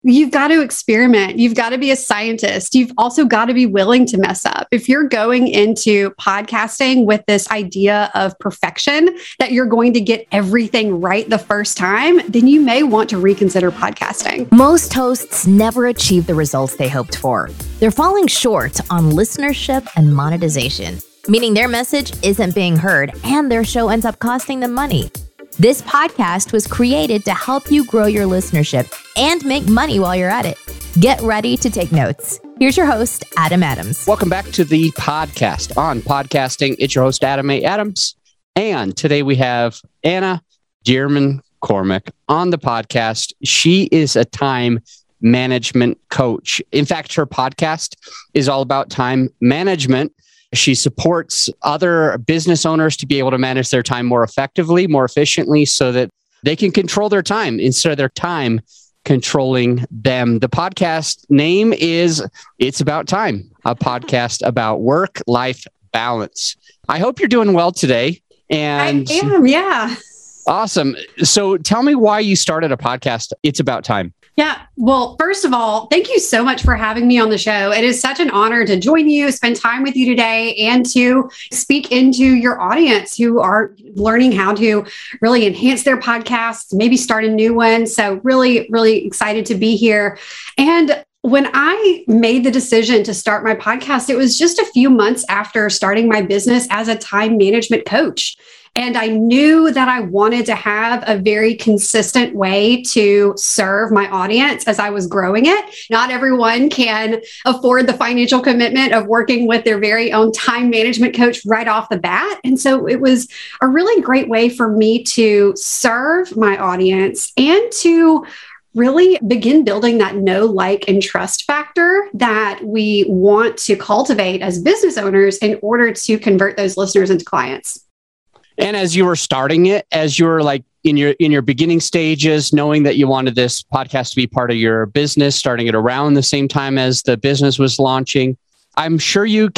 You've got to experiment. You've got to be a scientist. You've also got to be willing to mess up. If you're going into podcasting with this idea of perfection, that you're going to get everything right the first time, then you may want to reconsider podcasting. Most hosts never achieve the results they hoped for. They're falling short on listenership and monetization, meaning their message isn't being heard and their show ends up costing them money. This podcast was created to help you grow your listenership and make money while you're at it. Get ready to take notes. Here's your host, Adam Adams. Welcome back to the podcast on podcasting. It's your host, Adam A. Adams. And today we have Anna Dearmon-Cormack on the podcast. She is a time management coach. In fact, her podcast is all about time management. She supports other business owners to be able to manage their time more effectively, more efficiently, so that they can control their time instead of their time controlling them. The podcast name is It's About Time, a podcast about work-life balance. I hope you're doing well today. And I am, yeah. Awesome. So tell me why you started a podcast, It's About Time. Yeah. Well, first of all, thank you so much for having me on the show. It is such an honor to join you, spend time with you today, and to speak into your audience who are learning how to really enhance their podcasts, maybe start a new one. So really, really excited to be here. And when I made the decision to start my podcast, it was just a few months after starting my business as a time management coach. And I knew that I wanted to have a very consistent way to serve my audience as I was growing it. Not everyone can afford the financial commitment of working with their very own time management coach right off the bat. And so it was a really great way for me to serve my audience and to really begin building that know, like, and trust factor that we want to cultivate as business owners in order to convert those listeners into clients. And as you were starting it, as you were like in your beginning stages, knowing that you wanted this podcast to be part of your business, starting it around the same time as the business was launching, I'm sure you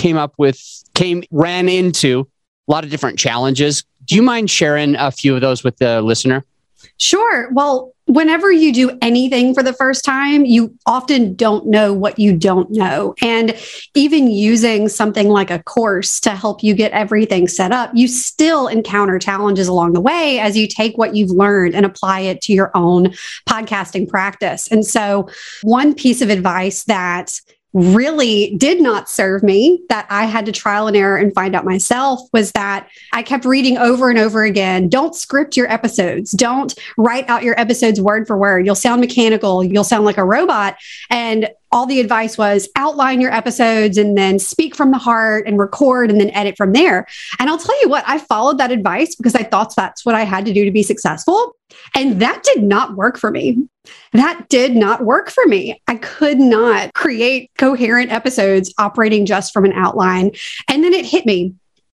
ran into a lot of different challenges. Do you mind sharing a few of those with the listener? Sure. Well, whenever you do anything for the first time, you often don't know what you don't know. And even using something like a course to help you get everything set up, you still encounter challenges along the way as you take what you've learned and apply it to your own podcasting practice. And so one piece of advice that really did not serve me, that I had to trial and error and find out myself, was that I kept reading over and over again, don't script your episodes. Don't write out your episodes word for word. You'll sound mechanical. You'll sound like a robot. And all the advice was outline your episodes and then speak from the heart and record and then edit from there. And I'll tell you what, I followed that advice because I thought that's what I had to do to be successful. And that did not work for me. That did not work for me. I could not create coherent episodes operating just from an outline. And then it hit me.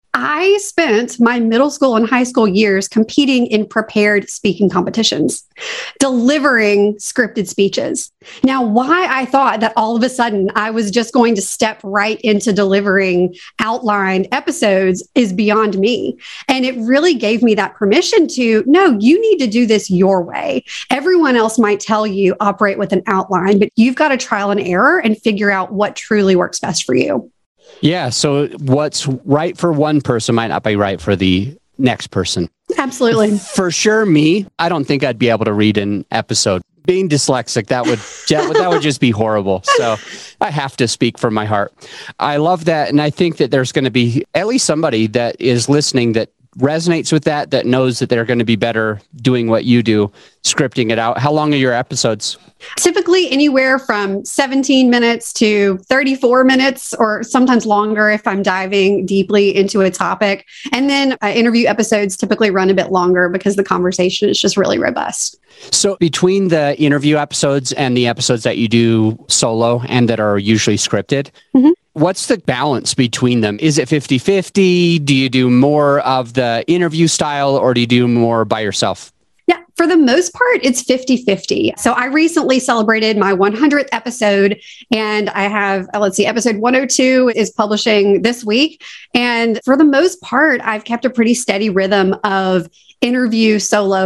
I spent my middle school and high school years competing in prepared speaking competitions, delivering scripted speeches. Now, why I thought that all of a sudden I was just going to step right into delivering outlined episodes is beyond me. And it really gave me that permission to, no, you need to do this your way. Everyone else might tell you operate with an outline, but you've got to trial and error and figure out what truly works best for you. Yeah. So what's right for one person might not be right for the next person. Absolutely. For sure, I don't think I'd be able to read an episode. Being dyslexic, that would just be horrible. So I have to speak from my heart. I love that. And I think that there's going to be at least somebody that is listening that resonates with that knows that they're going to be better doing what you do, scripting it out. How long are your episodes? Typically anywhere from 17 minutes to 34 minutes, or sometimes longer if I'm diving deeply into a topic. And then interview episodes typically run a bit longer because the conversation is just really robust. So between the interview episodes and the episodes that you do solo and that are usually scripted, what's the balance between them? Is it 50-50? Do you do more of the interview style or do you do more by yourself? Yeah, for the most part, it's 50-50. So I recently celebrated my 100th episode, and I have, episode 102 is publishing this week. And for the most part, I've kept a pretty steady rhythm of interview solo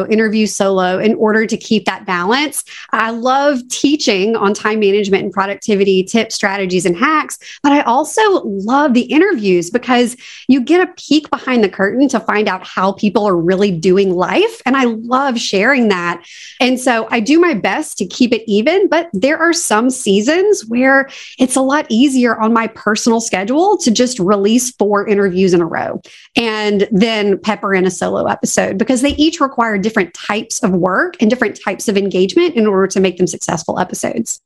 in order to keep that balance. I love teaching on time management and productivity tips, strategies, and hacks, but I also love the interviews because you get a peek behind the curtain to find out how people are really doing life. And I love sharing that. And so I do my best to keep it even, but there are some seasons where it's a lot easier on my personal schedule to just release 4 interviews in a row and then pepper in a solo episode, because they each require different types of work and different types of engagement in order to make them successful episodes.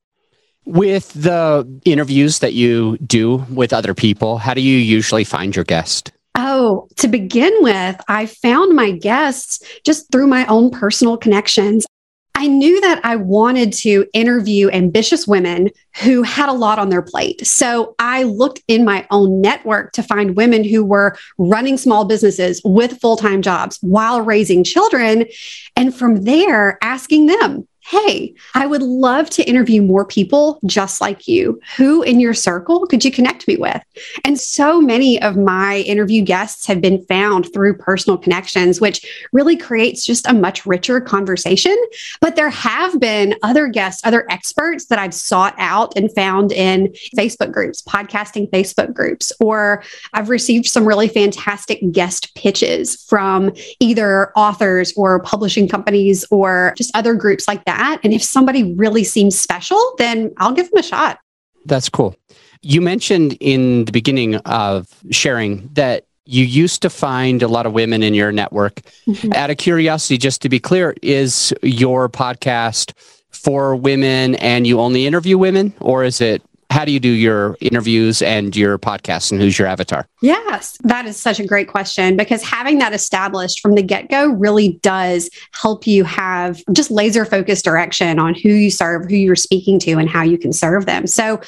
With the interviews that you do with other people, how do you usually find your guest? Oh, to begin with, I found my guests just through my own personal connections. I knew that I wanted to interview ambitious women who had a lot on their plate. So I looked in my own network to find women who were running small businesses with full-time jobs while raising children. And from there, asking them, hey, I would love to interview more people just like you. Who in your circle could you connect me with? And so many of my interview guests have been found through personal connections, which really creates just a much richer conversation. But there have been other guests, other experts that I've sought out and found in Facebook groups, podcasting Facebook groups, or I've received some really fantastic guest pitches from either authors or publishing companies or just other groups like that. And if somebody really seems special, then I'll give them a shot. That's cool. You mentioned in the beginning of sharing that you used to find a lot of women in your network. Mm-hmm. Out of curiosity, just to be clear, is your podcast for women and you only interview women, or is it, how do you do your interviews and your podcast, and who's your avatar? Yes, that is such a great question, because having that established from the get-go really does help you have just laser focused direction on who you serve, who you're speaking to, and how you can serve them. So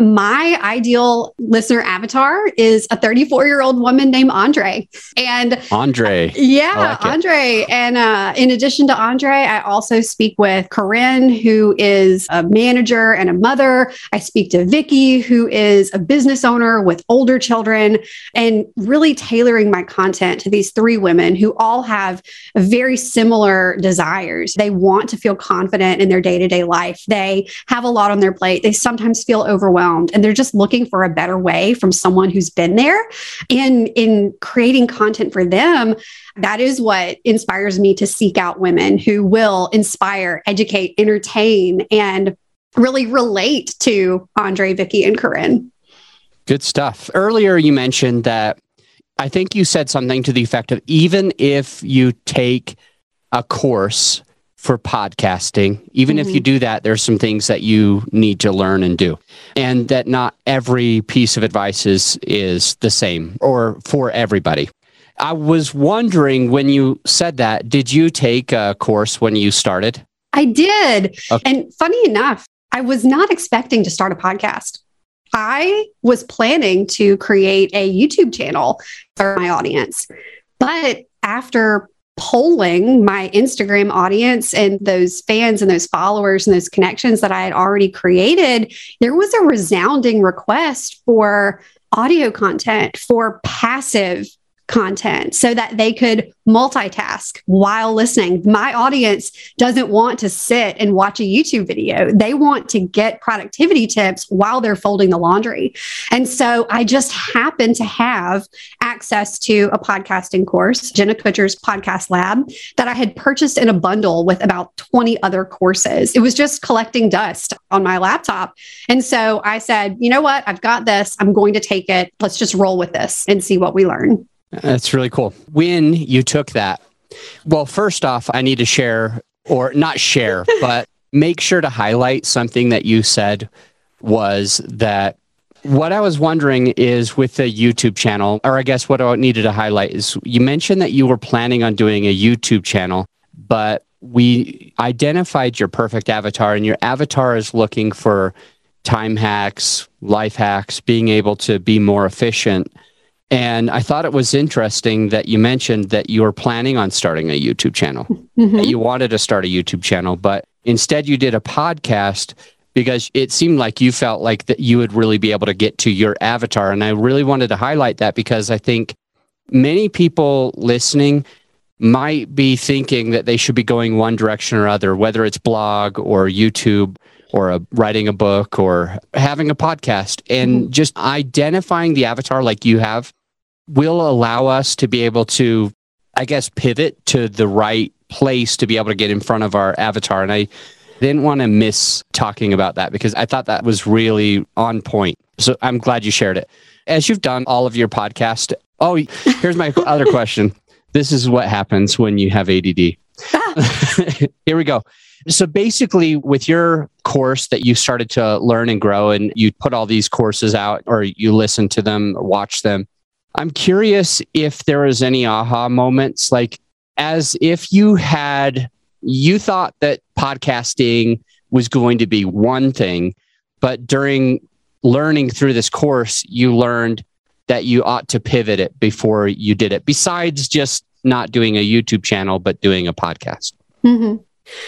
my ideal listener avatar is a 34-year-old woman named Andre. And Andre. Yeah, like Andre. And in addition to Andre, I also speak with Corinne, who is a manager and a mother. I speak to Vicky, who is a business owner with older children, and really tailoring my content to these 3 women who all have very similar desires. They want to feel confident in their day-to-day life. They have a lot on their plate. They sometimes feel overwhelmed, and they're just looking for a better way from someone who's been there. And in creating content for them, that is what inspires me to seek out women who will inspire, educate, entertain, and really relate to Andre, Vicky, and Corinne. Good stuff. Earlier, you mentioned that, I think you said something to the effect of, even if you take a course for podcasting, even if you do that, there's some things that you need to learn and do. And that not every piece of advice is the same or for everybody. I was wondering, when you said that, did you take a course when you started? I did. Okay. And funny enough, I was not expecting to start a podcast. I was planning to create a YouTube channel for my audience. But after polling my Instagram audience and those fans and those followers and those connections that I had already created, there was a resounding request for audio content, for passive content, so that they could multitask while listening. My audience doesn't want to sit and watch a YouTube video. They want to get productivity tips while they're folding the laundry. And so I just happened to have access to a podcasting course, Jenna Kutcher's Podcast Lab, that I had purchased in a bundle with about 20 other courses. It was just collecting dust on my laptop. And so I said, you know what? I've got this. I'm going to take it. Let's just roll with this and see what we learn. That's really cool. When you took that, well, first off, I need to share, or not share, but make sure to highlight something that you said, was that what I was wondering is with the YouTube channel, or I guess what I needed to highlight is, you mentioned that you were planning on doing a YouTube channel, but we identified your perfect avatar, and your avatar is looking for time hacks, life hacks, being able to be more efficient. And I thought it was interesting that you mentioned that you were planning on starting a YouTube channel. Mm-hmm. You wanted to start a YouTube channel, but instead you did a podcast because it seemed like you felt like that you would really be able to get to your avatar. And I really wanted to highlight that because I think many people listening might be thinking that they should be going one direction or other, whether it's blog or YouTube or writing a book or having a podcast. And just identifying the avatar like you have will allow us to be able to, I guess, pivot to the right place to be able to get in front of our avatar. And I didn't want to miss talking about that because I thought that was really on point. So I'm glad you shared it. As you've done all of your podcast. Oh, here's my other question. This is what happens when you have ADD. Here we go. So basically, with your course that you started to learn and grow, and you put all these courses out, or you listen to them, or watch them, I'm curious if there was any aha moments, like as if you thought that podcasting was going to be one thing, but during learning through this course, you learned that you ought to pivot it before you did it, besides just not doing a YouTube channel, but doing a podcast. Mm-hmm.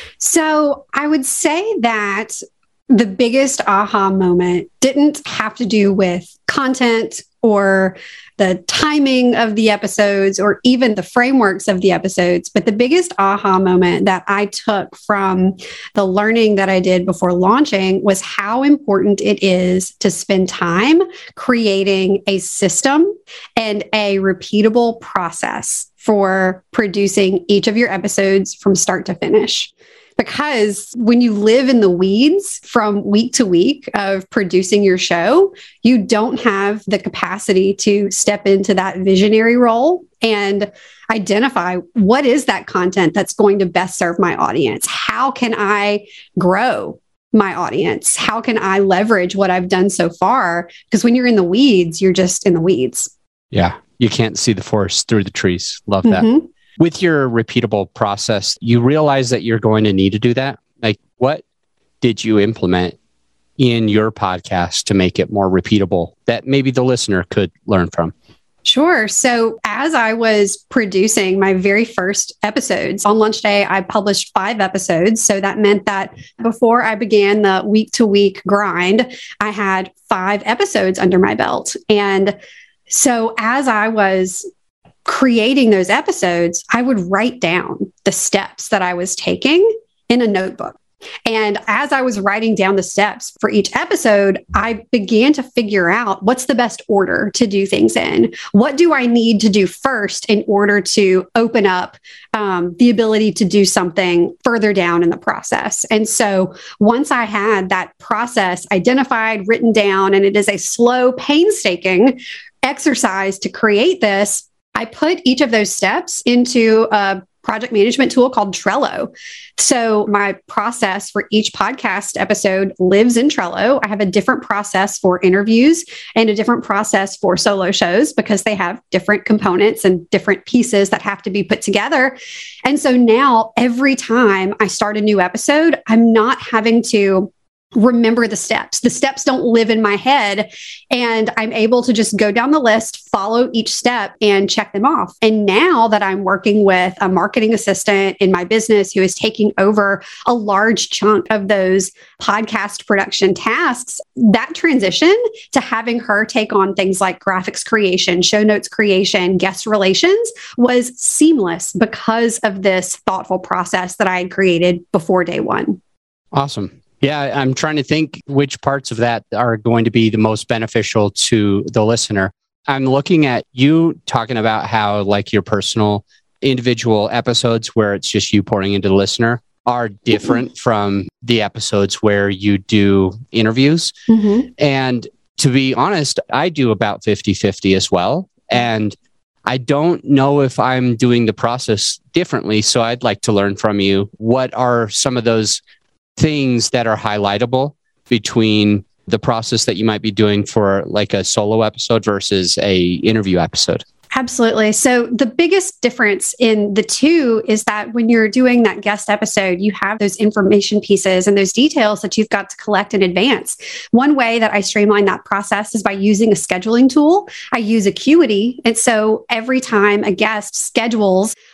So I would say that the biggest aha moment didn't have to do with content or the timing of the episodes or even the frameworks of the episodes. But the biggest aha moment that I took from the learning that I did before launching was how important it is to spend time creating a system and a repeatable process for producing each of your episodes from start to finish. Because when you live in the weeds from week to week of producing your show, you don't have the capacity to step into that visionary role and identify what is that content that's going to best serve my audience? How can I grow my audience? How can I leverage what I've done so far? Because when you're in the weeds, you're just in the weeds. Yeah. You can't see the forest through the trees. Love that. Mm-hmm. With your repeatable process, you realize that you're going to need to do that. Like, what did you implement in your podcast to make it more repeatable that maybe the listener could learn from? Sure. So as I was producing my very first episodes on launch day, I published 5 episodes. So that meant that before I began the week-to-week grind, I had 5 episodes under my belt. And so as I was creating those episodes, I would write down the steps that I was taking in a notebook. And as I was writing down the steps for each episode, I began to figure out what's the best order to do things in. What do I need to do first in order to open up the ability to do something further down in the process? And so once I had that process identified, written down, and it is a slow, painstaking exercise to create this, I put each of those steps into a project management tool called Trello. So my process for each podcast episode lives in Trello. I have a different process for interviews and a different process for solo shows because they have different components and different pieces that have to be put together. And so now every time I start a new episode, I'm not having to remember the steps. The steps don't live in my head, and I'm able to just go down the list, follow each step, and check them off. And now that I'm working with a marketing assistant in my business who is taking over a large chunk of those podcast production tasks, that transition to having her take on things like graphics creation, show notes creation, guest relations was seamless because of this thoughtful process that I had created before day one. Awesome. Yeah, I'm trying to think which parts of that are going to be the most beneficial to the listener. I'm looking at you talking about how like your personal individual episodes where it's just you pouring into the listener are different from the episodes where you do interviews. Mm-hmm. And to be honest, I do about 50-50 as well. And I don't know if I'm doing the process differently. So I'd like to learn from you. What are some of those things that are highlightable between the process that you might be doing for like a solo episode versus a interview episode? Absolutely. So the biggest difference in the two is that when you're doing that guest episode, you have those information pieces and those details that you've got to collect in advance. One way that I streamline that process is by using a scheduling tool. I use Acuity. And so every time a guest schedules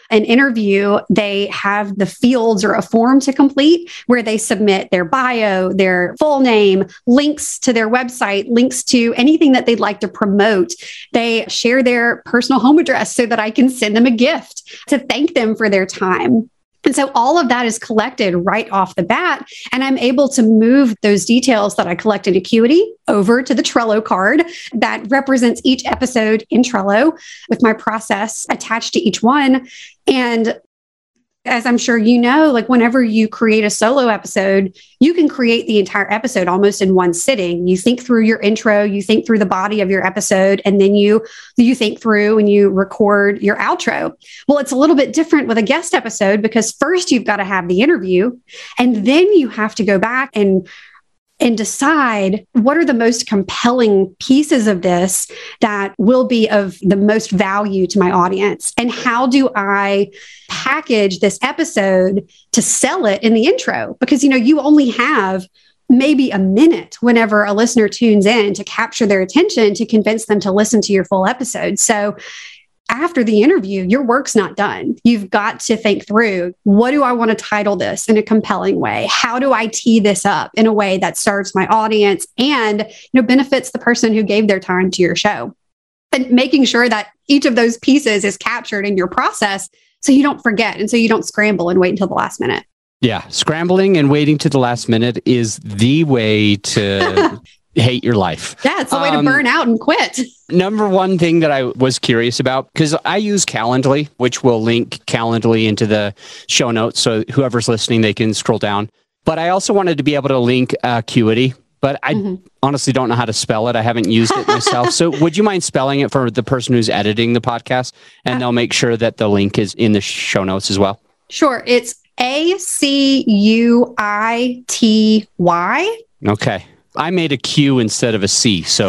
an interview, they have the fields or a form to complete where they submit their bio, their full name, links to their website, links to anything that they'd like to promote. They share their personal home address so that I can send them a gift to thank them for their time. And so all of that is collected right off the bat. And I'm able to move those details that I collect in Acuity over to the Trello card that represents each episode in Trello with my process attached to each one. And as I'm sure you know, like whenever you create a solo episode, you can create the entire episode almost in one sitting. You think through your intro, you think through the body of your episode, and then you think through and you record your outro. Well, it's a little bit different with a guest episode because first you've got to have the interview, and then you have to go back and decide what are the most compelling pieces of this that will be of the most value to my audience. And how do I package this episode to sell it in the intro? Because, you only have maybe a minute whenever a listener tunes in to capture their attention to convince them to listen to your full episode. So after the interview, your work's not done. You've got to think through, what do I want to title this in a compelling way? How do I tee this up in a way that serves my audience and benefits the person who gave their time to your show? And making sure that each of those pieces is captured in your process so you don't forget and so you don't scramble and wait until the last minute. Yeah, scrambling and waiting to the last minute is the way to hate your life. Yeah, it's the way to burn out and quit. Number one thing that I was curious about, because I use Calendly, which will link Calendly into the show notes. So whoever's listening, they can scroll down. But I also wanted to be able to link Acuity, but I honestly don't know how to spell it. I haven't used it myself. So would you mind spelling it for the person who's editing the podcast? And they'll make sure that the link is in the show notes as well. Sure. It's Acuity. Okay. I made a Q instead of a C. So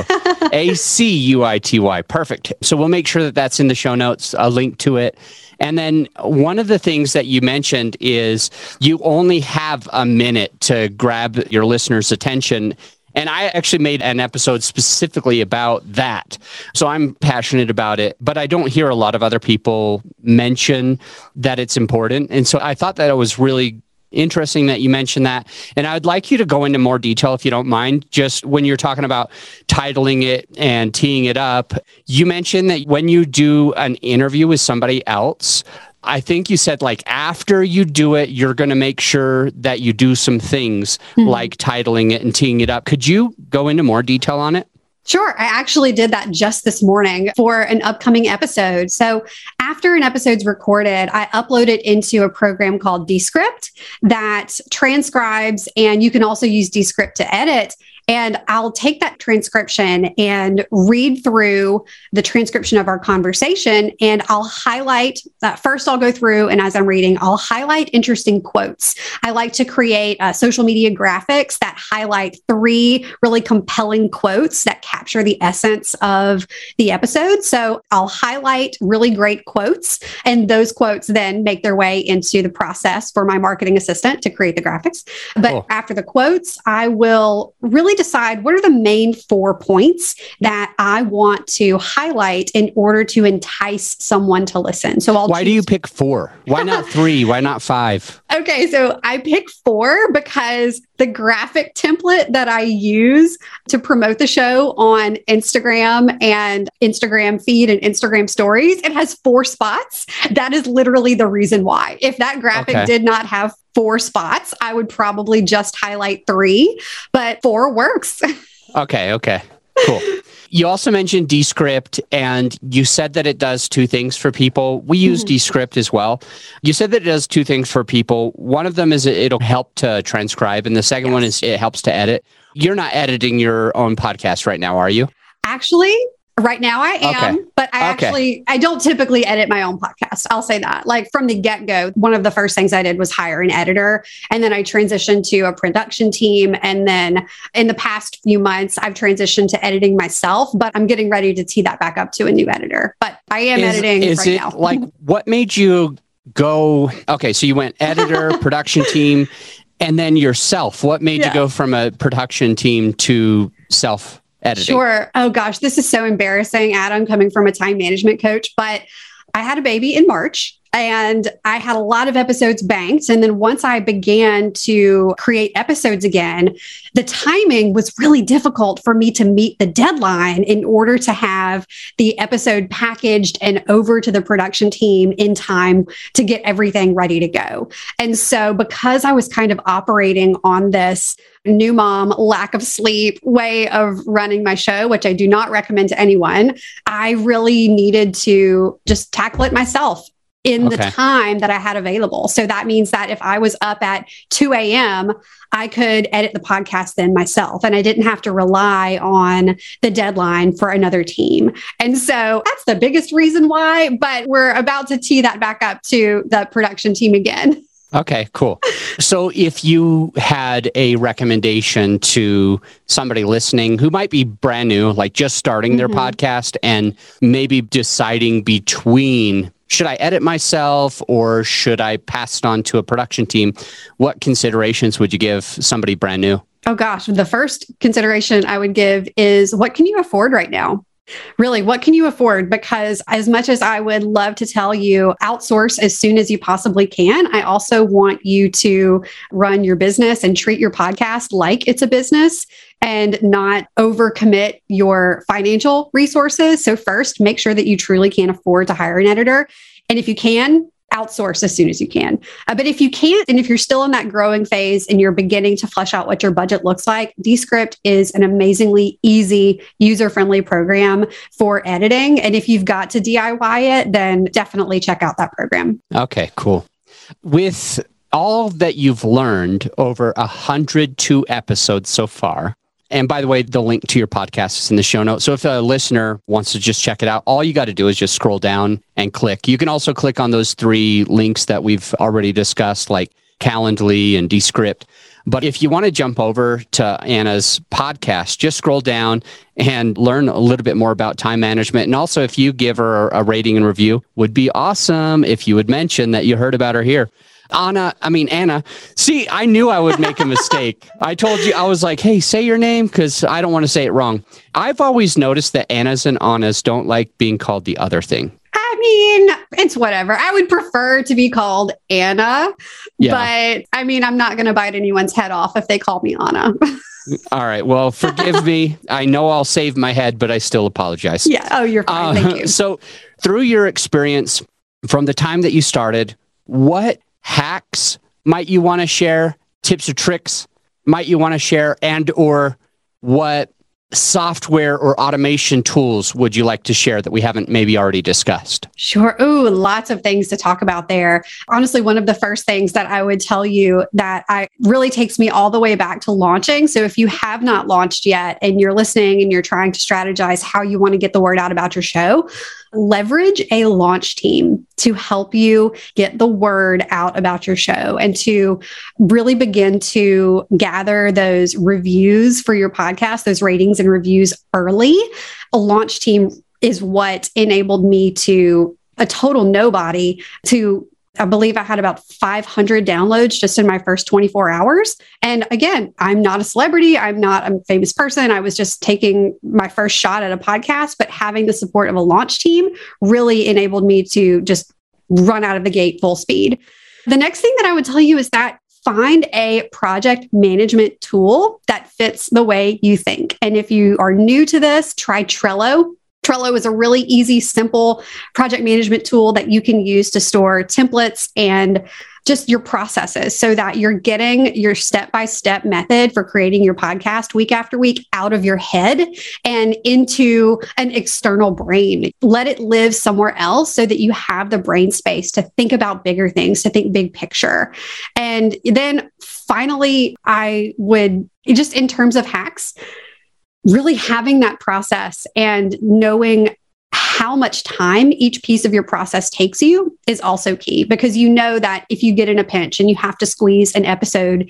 Acuity. Perfect. So we'll make sure that that's in the show notes, a link to it. And then one of the things that you mentioned is you only have a minute to grab your listeners' attention. And I actually made an episode specifically about that. So I'm passionate about it, but I don't hear a lot of other people mention that it's important. And so I thought that it was really interesting that you mentioned that. And I'd like you to go into more detail, if you don't mind, just when you're talking about titling it and teeing it up. You mentioned that when you do an interview with somebody else, I think you said like after you do it, you're going to make sure that you do some things like titling it and teeing it up. Could you go into more detail on it? Sure. I actually did that just this morning for an upcoming episode. So after an episode's recorded, I upload it into a program called Descript that transcribes, and you can also use Descript to edit. And I'll take that transcription and read through the transcription of our conversation. And I'll highlight that. First, I'll go through, and as I'm reading, I'll highlight interesting quotes. I like to create social media graphics that highlight 3 really compelling quotes that capture the essence of the episode. So I'll highlight really great quotes, and those quotes then make their way into the process for my marketing assistant to create the graphics. But after the quotes, I will really decide what are the main 4 points that I want to highlight in order to entice someone to listen. So Why do you pick 4? Why not 3? Why not 5? Okay, so I pick 4 because the graphic template that I use to promote the show on Instagram and Instagram feed and Instagram stories, it has 4 spots. That is literally the reason why. If that graphic did not have 4 spots, I would probably just highlight 3, but 4 works. Okay. Cool. You also mentioned Descript, and you said that it does 2 things for people. We use Descript as well. You said that it does 2 things for people. One of them is it'll help to transcribe, and the second one is it helps to edit. You're not editing your own podcast right now, are you? Actually, right now I am, but I don't typically edit my own podcast. I'll say that. Like from the get-go, one of the first things I did was hire an editor, and then I transitioned to a production team. And then in the past few months, I've transitioned to editing myself, but I'm getting ready to tee that back up to a new editor. But I am editing right now. Like, what made you go, so you went editor, production team, and then yourself. What made you go from a production team to self editing? Sure. Oh gosh, this is so embarrassing, Adam, coming from a time management coach, but I had a baby in March. And I had a lot of episodes banked. And then once I began to create episodes again, the timing was really difficult for me to meet the deadline in order to have the episode packaged and over to the production team in time to get everything ready to go. And so because I was kind of operating on this new mom, lack of sleep way of running my show, which I do not recommend to anyone, I really needed to just tackle it myself in the time that I had available. So that means that if I was up at 2 a.m., I could edit the podcast then myself, and I didn't have to rely on the deadline for another team. And so that's the biggest reason why, but we're about to tee that back up to the production team again. Okay, cool. So if you had a recommendation to somebody listening who might be brand new, like just starting their podcast and maybe deciding between, should I edit myself or should I pass it on to a production team? What considerations would you give somebody brand new? Oh gosh, the first consideration I would give is, what can you afford right now? Really, what can you afford? Because as much as I would love to tell you outsource as soon as you possibly can, I also want you to run your business and treat your podcast like it's a business and not overcommit your financial resources. So first, make sure that you truly can afford to hire an editor. And if you can, outsource as soon as you can. But if you can't, and if you're still in that growing phase and you're beginning to flesh out what your budget looks like, Descript is an amazingly easy, user-friendly program for editing. And if you've got to DIY it, then definitely check out that program. Okay, cool. With all that you've learned over 102 episodes so far, and by the way, the link to your podcast is in the show notes. So if a listener wants to just check it out, all you got to do is just scroll down and click. You can also click on those 3 links that we've already discussed, like Calendly and Descript. But if you want to jump over to Anna's podcast, just scroll down and learn a little bit more about time management. And also, if you give her a rating and review, would be awesome if you would mention that you heard about her here. Anna, see, I knew I would make a mistake. I told you, I was like, hey, say your name because I don't want to say it wrong. I've always noticed that Annas and Annas don't like being called the other thing. I mean, it's whatever. I would prefer to be called Anna, but I mean, I'm not going to bite anyone's head off if they call me Anna. All right. Well, forgive me. I know I'll save my head, but I still apologize. Yeah. Oh, you're fine. Thank you. So through your experience from the time that you started, what hacks might you want to share? Tips or tricks might you want to share? And or what software or automation tools would you like to share that we haven't maybe already discussed? Sure. Ooh, lots of things to talk about there. Honestly, one of the first things that I would tell you that really takes me all the way back to launching. So if you have not launched yet and you're listening and you're trying to strategize how you want to get the word out about your show, leverage a launch team to help you get the word out about your show and to really begin to gather those reviews for your podcast, those ratings and reviews early. A launch team is what enabled me to, a total nobody, to I believe I had about 500 downloads just in my first 24 hours. And again, I'm not a celebrity. I'm not a famous person. I was just taking my first shot at a podcast, but having the support of a launch team really enabled me to just run out of the gate full speed. The next thing that I would tell you is that find a project management tool that fits the way you think. And if you are new to this, try Trello. Trello is a really easy, simple project management tool that you can use to store templates and just your processes so that you're getting your step-by-step method for creating your podcast week after week out of your head and into an external brain. Let it live somewhere else so that you have the brain space to think about bigger things, to think big picture. And then finally, I would, just in terms of hacks, really having that process and knowing how much time each piece of your process takes you is also key, because you know that if you get in a pinch and you have to squeeze an episode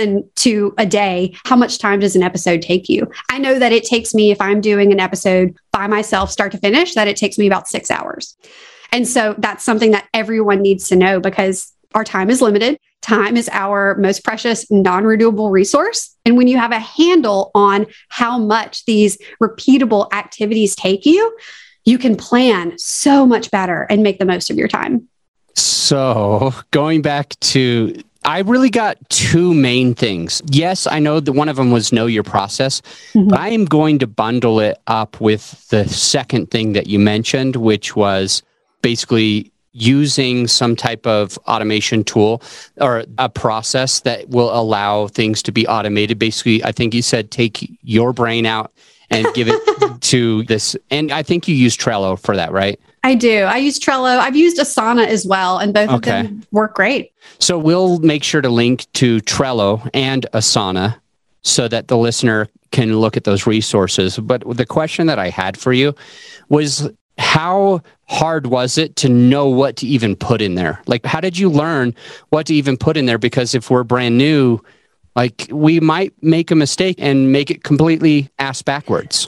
into a day, how much time does an episode take you? I know that it takes me, if I'm doing an episode by myself, start to finish, that it takes me about 6 hours. And so that's something that everyone needs to know, because our time is limited. Time is our most precious, non-renewable resource. And when you have a handle on how much these repeatable activities take you, you can plan so much better and make the most of your time. So going back to, I really got two main things. Yes, I know that one of them was know your process, but I am going to bundle it up with the second thing that you mentioned, which was basically using some type of automation tool or a process that will allow things to be automated. Basically, I think you said take your brain out and give it to this. And I think you use Trello for that, right? I do. I use Trello. I've used Asana as well, and both of them work great. So we'll make sure to link to Trello and Asana so that the listener can look at those resources. But the question that I had for you was, how hard was it to know what to even put in there? Like, how did you learn what to even put in there? Because if we're brand new, like, we might make a mistake and make it completely ass backwards.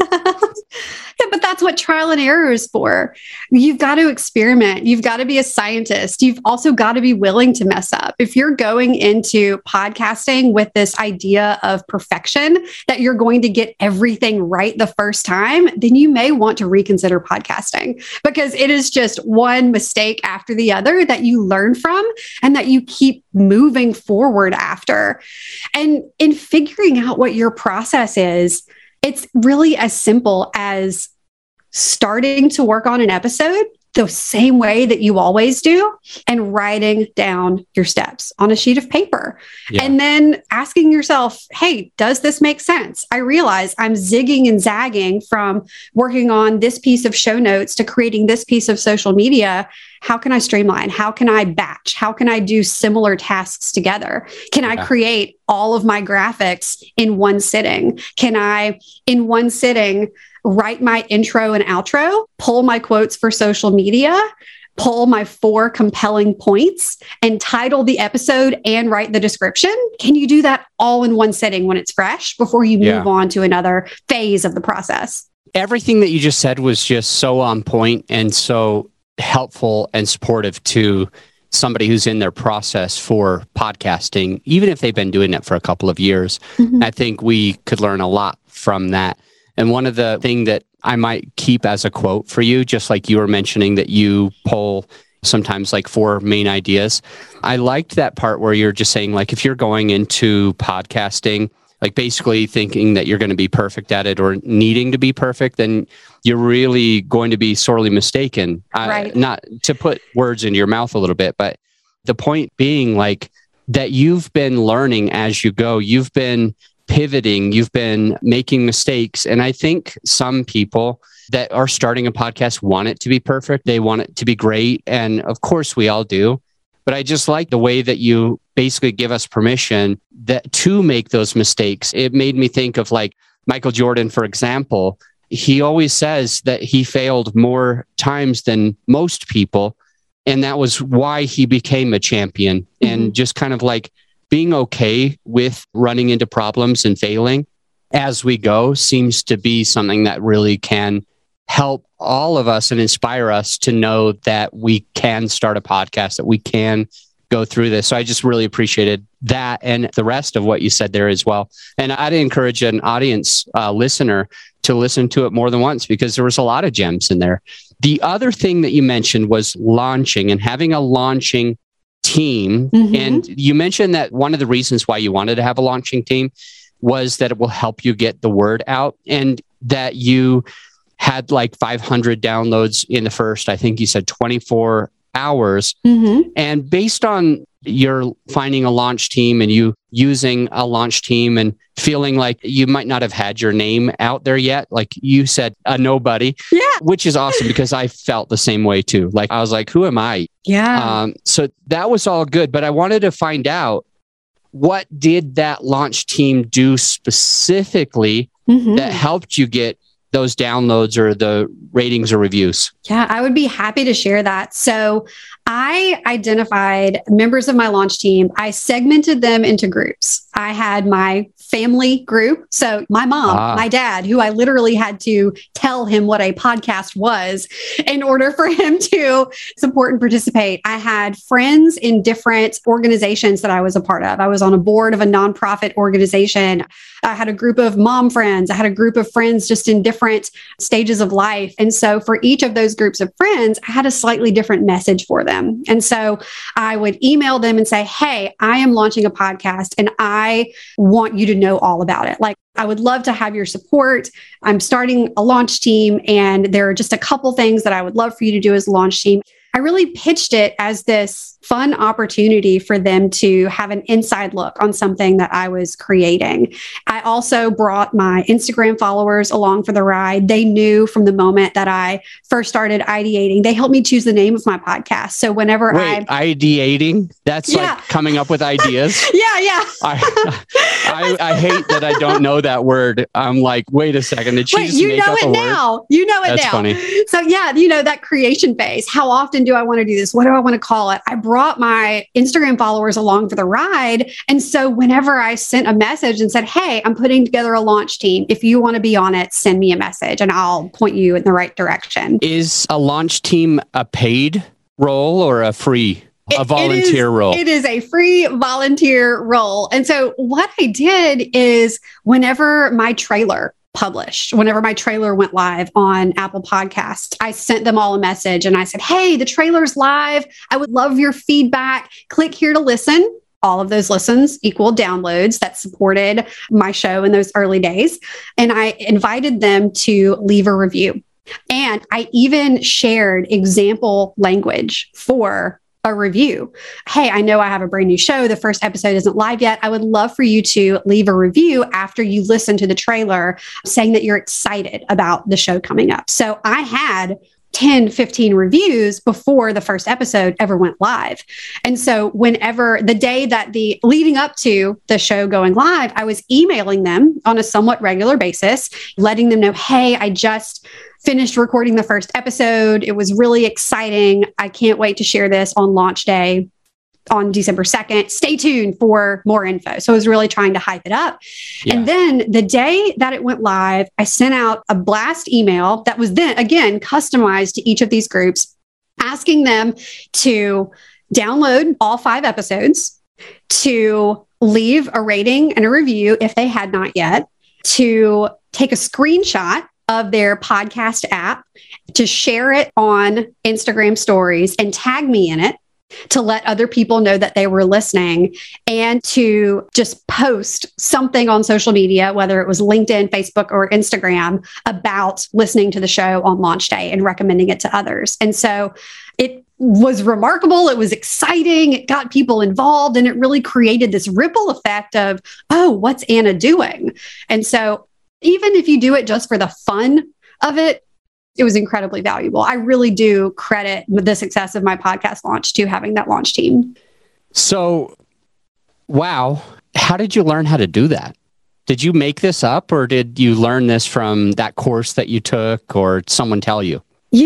Yeah, but that's what trial and error is for. You've got to experiment. You've got to be a scientist. You've also got to be willing to mess up. If you're going into podcasting with this idea of perfection, that you're going to get everything right the first time, then you may want to reconsider podcasting, because it is just one mistake after the other that you learn from and that you keep moving forward after. And in figuring out what your process is, it's really as simple as starting to work on an episode the same way that you always do and writing down your steps on a sheet of paper. Yeah. And then asking yourself, hey, does this make sense? I realize I'm zigging and zagging from working on this piece of show notes to creating this piece of social media. How can I streamline? How can I batch? How can I do similar tasks together? Can I create all of my graphics in one sitting? Can I, in one sitting, write my intro and outro, pull my quotes for social media, pull my 4 compelling points, and title the episode and write the description? Can you do that all in one sitting when it's fresh before you move on to another phase of the process? Everything that you just said was just so on point and so helpful and supportive to somebody who's in their process for podcasting, even if they've been doing it for a couple of years. I think we could learn a lot from that. And one of the things that I might keep as a quote for you, just like you were mentioning that you pull sometimes like 4 main ideas. I liked that part where you're just saying, like, if you're going into podcasting, like basically thinking that you're going to be perfect at it or needing to be perfect, then you're really going to be sorely mistaken. Right. Not to put words into your mouth a little bit, but the point being like that you've been learning as you go. You've been pivoting, you've been making mistakes. And I think some people that are starting a podcast want it to be perfect. They want it to be great. And of course we all do. But I just like the way that you basically give us permission that to make those mistakes. It made me think of like Michael Jordan, for example. He always says that he failed more times than most people. And that was why he became a champion. And just kind of like being okay with running into problems and failing as we go seems to be something that really can help all of us and inspire us to know that we can start a podcast, that we can go through this. So I just really appreciated that and the rest of what you said there as well. And I'd encourage an audience listener to listen to it more than once because there was a lot of gems in there. The other thing that you mentioned was launching and having a launching team. And you mentioned that one of the reasons why you wanted to have a launching team was that it will help you get the word out, and that you had like 500 downloads in the first, I think you said 24 hours. And based on your finding a launch team and you using a launch team and feeling like you might not have had your name out there yet, like you said, a nobody, which is awesome because I felt the same way too. Like I was like, who am I? So that was all good. But I wanted to find out, what did that launch team do specifically that helped you get those downloads or the ratings or reviews? Yeah, I would be happy to share that. So I identified members of my launch team. I segmented them into groups. I had my family group. So my mom, my dad, who I literally had to tell him what a podcast was in order for him to support and participate. I had friends in different organizations that I was a part of. I was on a board of a nonprofit organization. I had a group of mom friends. I had a group of friends just in different stages of life. And so for each of those groups of friends, I had a slightly different message for them. And so I would email them and say, hey, I am launching a podcast and I want you to know all about it. Like, I would love to have your support. I'm starting a launch team, and there are just a couple things that I would love for you to do as a launch team. I really pitched it as this fun opportunity for them to have an inside look on something that I was creating. I also brought my Instagram followers along for the ride. They knew from the moment that I first started ideating, they helped me choose the name of my podcast. So whenever ideating, that's like coming up with ideas. Yeah. I hate that I don't know that word. I'm like, wait a second. Did she just you make know up it a now. word? You know it That's now. Funny. So that creation phase. How often do I want to do this? What do I want to call it? I brought my Instagram followers along for the ride. And so whenever I sent a message and said, hey, I'm putting together a launch team. If you want to be on it, send me a message and I'll point you in the right direction. Is a launch team a paid role or a free? A volunteer role. It is a free volunteer role. And so what I did is whenever my trailer went live on Apple Podcasts, I sent them all a message and I said, hey, the trailer's live. I would love your feedback. Click here to listen. All of those listens equal downloads that supported my show in those early days. And I invited them to leave a review. And I even shared example language for a review. Hey, I know I have a brand new show. The first episode isn't live yet. I would love for you to leave a review after you listen to the trailer saying that you're excited about the show coming up. So I had 10, 15 reviews before the first episode ever went live. And so whenever the day that leading up to the show going live, I was emailing them on a somewhat regular basis, letting them know, hey, I just finished recording the first episode. It was really exciting. I can't wait to share this on launch day on December 2nd. Stay tuned for more info. So I was really trying to hype it up. Yeah. And then the day that it went live, I sent out a blast email that was then again customized to each of these groups, asking them to download all 5 episodes, to leave a rating and a review if they had not yet, to take a screenshot of their podcast app, to share it on Instagram stories and tag me in it, to let other people know that they were listening, and to just post something on social media, whether it was LinkedIn, Facebook, or Instagram, about listening to the show on launch day and recommending it to others. And so it was remarkable. It was exciting. It got people involved, and it really created this ripple effect of, oh, what's Anna doing? And so even if you do it just for the fun of it, it was incredibly valuable. I really do credit the success of my podcast launch to having that launch team. So, wow. How did you learn how to do that? Did you make this up, or did you learn this from that course that you took, or someone tell you?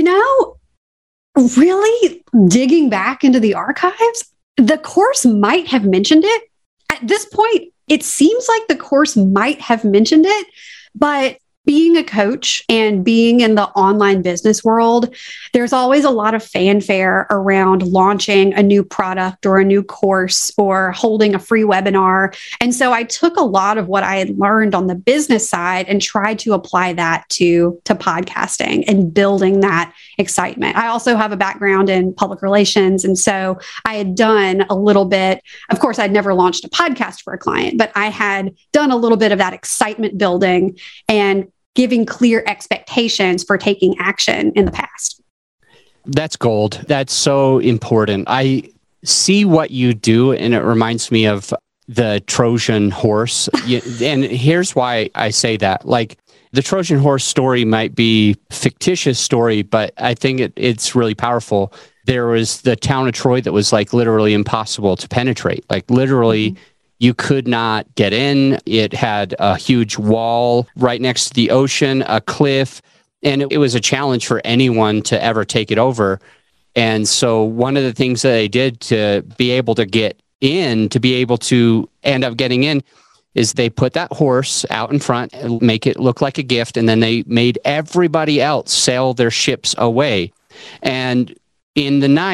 Really digging back into the archives, the course might have mentioned it. At this point, it seems like the course might have mentioned it, but being a coach and being in the online business world, there's always a lot of fanfare around launching a new product or a new course or holding a free webinar. And so I took a lot of what I had learned on the business side and tried to apply that to podcasting and building that excitement. I also have a background in public relations. And so I had done a little bit, of course, I'd never launched a podcast for a client, but I had done a little bit of that excitement building and giving clear expectations for taking action in the past. That's gold. That's so important. I see what you do, and it reminds me of the Trojan horse. And here's why I say that. Like, the Trojan horse story might be a fictitious story, but I think it's really powerful. There was the town of Troy that was like literally impossible to penetrate. Like literally, you could not get in. It had a huge wall right next to the ocean, a cliff, and it was a challenge for anyone to ever take it over. And so one of the things that they did to be able to get in, to be able to end up getting in, is they put that horse out in front and make it look like a gift, and then they made everybody else sail their ships away. And in the night,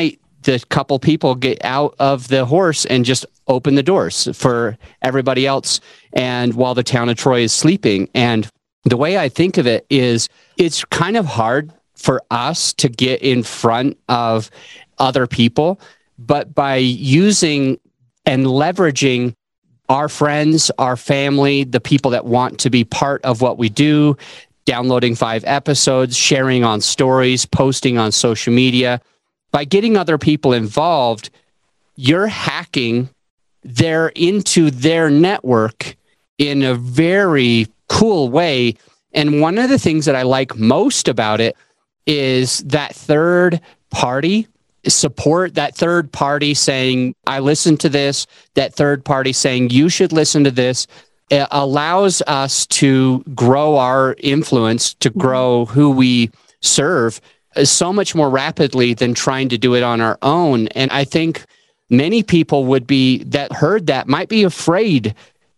the couple people get out of the horse and just open the doors for everybody else. And while the town of Troy is sleeping. And the way I think of it is it's kind of hard for us to get in front of other people, but by using and leveraging our friends, our family, the people that want to be part of what we do, downloading 5 episodes, sharing on stories, posting on social media, by getting other people involved, you're hacking into their network in a very cool way. And one of the things that I like most about it is that third party support, that third party saying, I listened to this, that third party saying, you should listen to this. It allows us to grow our influence, to grow who we serve so much more rapidly than trying to do it on our own. And I think many people might be afraid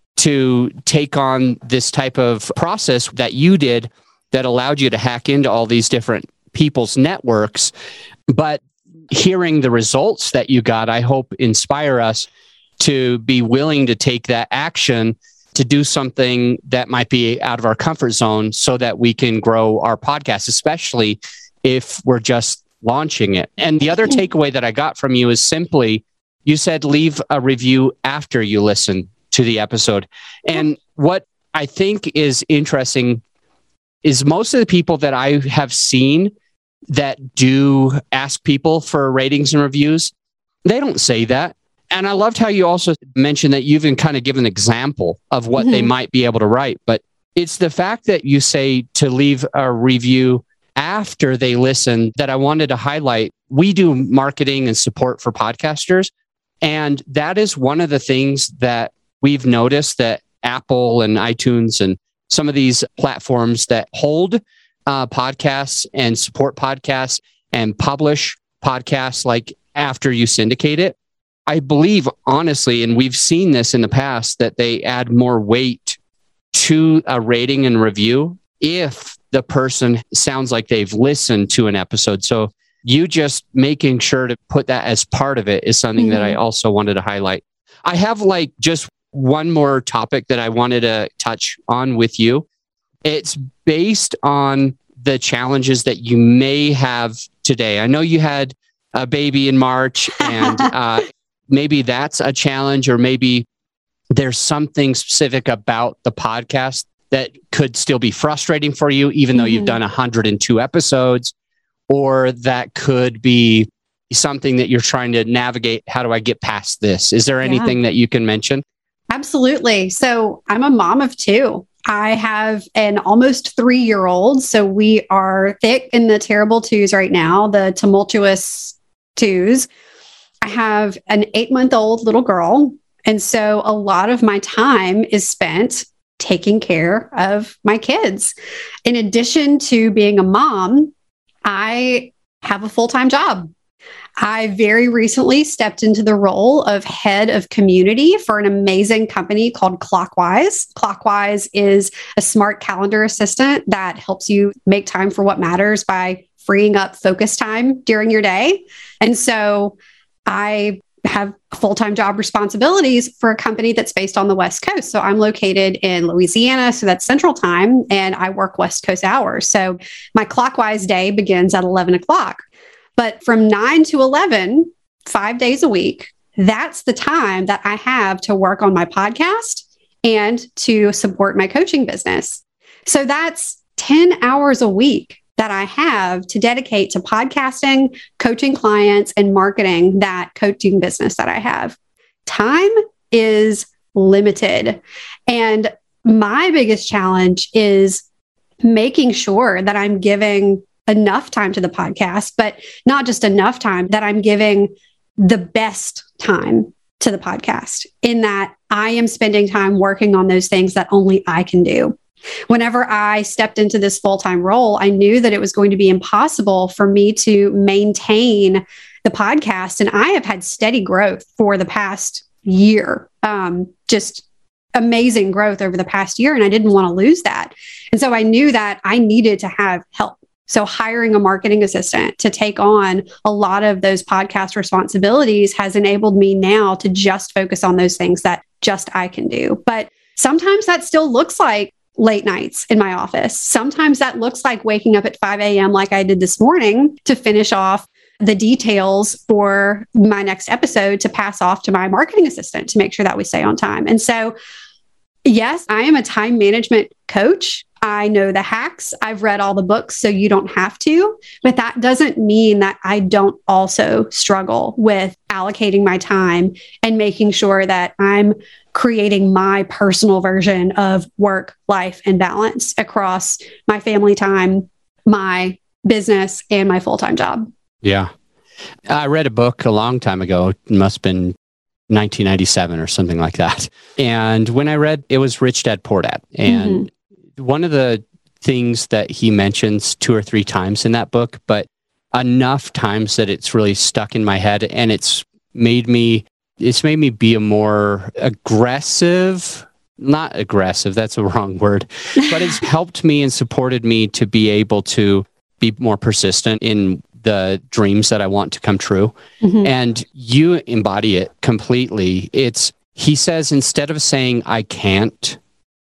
to take on this type of process that you did that allowed you to hack into all these different people's networks. But hearing the results that you got, I hope inspire us to be willing to take that action to do something that might be out of our comfort zone so that we can grow our podcast, especially if we're just launching it. And the other takeaway that I got from you is simply, you said leave a review after you listen to the episode. And what I think is interesting is most of the people that I have seen that do ask people for ratings and reviews, they don't say that. And I loved how you also mentioned that you've even kind of given an example of what they might be able to write. But it's the fact that you say to leave a review after they listen that I wanted to highlight. We do marketing and support for podcasters. And that is one of the things that we've noticed that Apple and iTunes and some of these platforms that hold podcasts and support podcasts and publish podcasts like after you syndicate it, I believe honestly, and we've seen this in the past, that they add more weight to a rating and review if the person sounds like they've listened to an episode. So you just making sure to put that as part of it is something that I also wanted to highlight. I have just one more topic that I wanted to touch on with you. It's based on the challenges that you may have today. I know you had a baby in March and maybe that's a challenge, or maybe there's something specific about the podcast that could still be frustrating for you, even though you've done 102 episodes, or that could be something that you're trying to navigate. How do I get past this? Is there anything that you can mention? Absolutely. So I'm a mom of 2. I have an almost 3-year-old. So we are thick in the terrible 2s right now, the tumultuous 2s. I have an 8-month-old little girl. And so a lot of my time is spent taking care of my kids. In addition to being a mom, I have a full-time job. I very recently stepped into the role of head of community for an amazing company called Clockwise. Clockwise is a smart calendar assistant that helps you make time for what matters by freeing up focus time during your day. And so I have full-time job responsibilities for a company that's based on the West Coast. So I'm located in Louisiana, so that's Central Time, and I work West Coast hours. So my Clockwise day begins at 11 o'clock. But from 9 to 11, 5 days a week, that's the time that I have to work on my podcast and to support my coaching business. So that's 10 hours a week that I have to dedicate to podcasting, coaching clients, and marketing that coaching business that I have. Time is limited. And my biggest challenge is making sure that I'm giving enough time to the podcast, but not just enough time, that I'm giving the best time to the podcast, in that I am spending time working on those things that only I can do. Whenever I stepped into this full-time role, I knew that it was going to be impossible for me to maintain the podcast. And I have had steady growth for the past year, just amazing growth over the past year. And I didn't want to lose that. And so I knew that I needed to have help. So hiring a marketing assistant to take on a lot of those podcast responsibilities has enabled me now to just focus on those things that just I can do. But sometimes that still looks like late nights in my office. Sometimes that looks like waking up at 5 a.m. like I did this morning to finish off the details for my next episode to pass off to my marketing assistant to make sure that we stay on time. And so, yes, I am a time management coach. I know the hacks. I've read all the books, so you don't have to. But that doesn't mean that I don't also struggle with allocating my time and making sure that I'm creating my personal version of work, life, and balance across my family time, my business, and my full-time job. Yeah. I read a book a long time ago. It must have been 1997 or something like that. And when I read, it was Rich Dad, Poor Dad. And one of the things that he mentions 2 or 3 times in that book, but enough times that it's really stuck in my head, and it's made me be a more aggressive, not aggressive, that's a wrong word, but it's helped me and supported me to be able to be more persistent in the dreams that I want to come true. And you embody it completely. He says, instead of saying, I can't,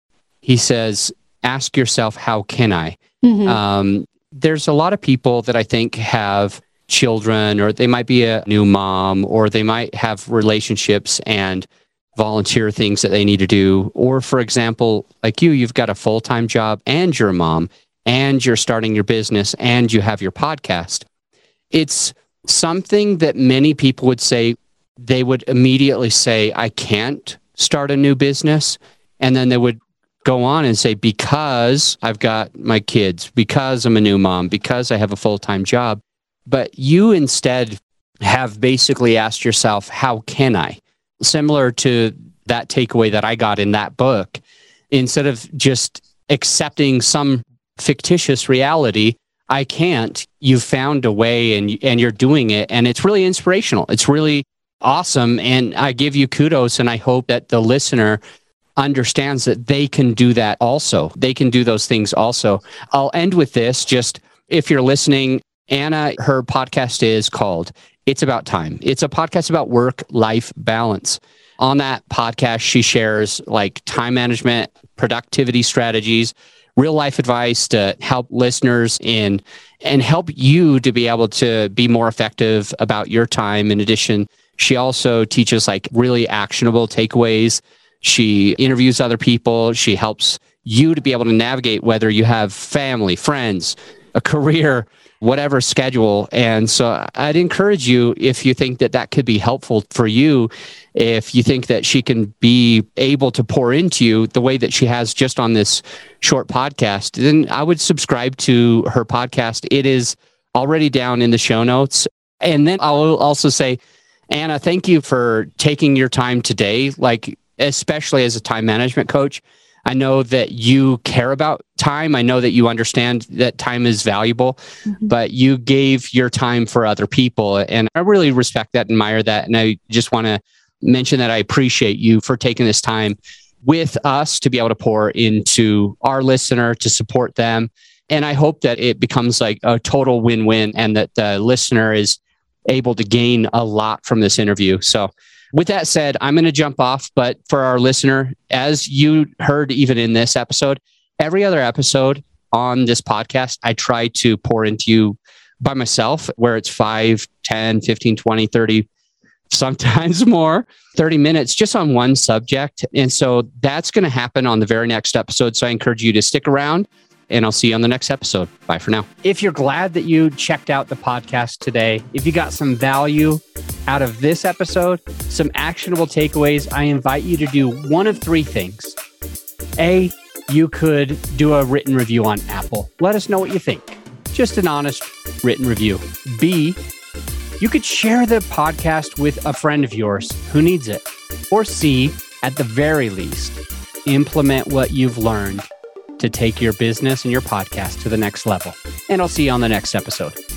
he says, ask yourself, how can I? There's a lot of people that I think have children, or they might be a new mom, or they might have relationships and volunteer things that they need to do. Or for example, like you've got a full-time job and you're a mom and you're starting your business and you have your podcast. It's something that many people would say, they would immediately say, I can't start a new business. And then they would go on and say, because I've got my kids, because I'm a new mom, because I have a full-time job. But you instead have basically asked yourself, how can I? Similar to that takeaway that I got in that book, instead of just accepting some fictitious reality, I can't, you've found a way and you're doing it. And it's really inspirational. It's really awesome. And I give you kudos. And I hope that the listener understands that they can do that also. They can do those things also. I'll end with this. Just if you're listening, Anna, her podcast is called It's About Time. It's a podcast about work-life balance. On that podcast, she shares like time management, productivity strategies, real life advice to help listeners and help you to be able to be more effective about your time. In addition, she also teaches like really actionable takeaways. She interviews other people. She helps you to be able to navigate whether you have family, friends, a career, whatever schedule. And so I'd encourage you, if you think that that could be helpful for you, if you think that she can be able to pour into you the way that she has just on this short podcast, then I would subscribe to her podcast. It is already down in the show notes. And then I'll also say, Anna, thank you for taking your time today, like especially as a time management coach. I know that you care about time. I know that you understand that time is valuable, but you gave your time for other people. And I really respect that, admire that. And I just want to mention that I appreciate you for taking this time with us to be able to pour into our listener, to support them. And I hope that it becomes like a total win-win and that the listener is able to gain a lot from this interview. So with that said, I'm going to jump off, but for our listener, as you heard even in this episode, every other episode on this podcast, I try to pour into you by myself, where it's 5, 10, 15, 20, 30, sometimes more, 30 minutes just on one subject. And so that's going to happen on the very next episode. So I encourage you to stick around, and I'll see you on the next episode. Bye for now. If you're glad that you checked out the podcast today, if you got some value out of this episode, some actionable takeaways, I invite you to do one of 3 things. A, you could do a written review on Apple. Let us know what you think. Just an honest written review. B, you could share the podcast with a friend of yours who needs it. Or C, at the very least, implement what you've learned to take your business and your podcast to the next level. And I'll see you on the next episode.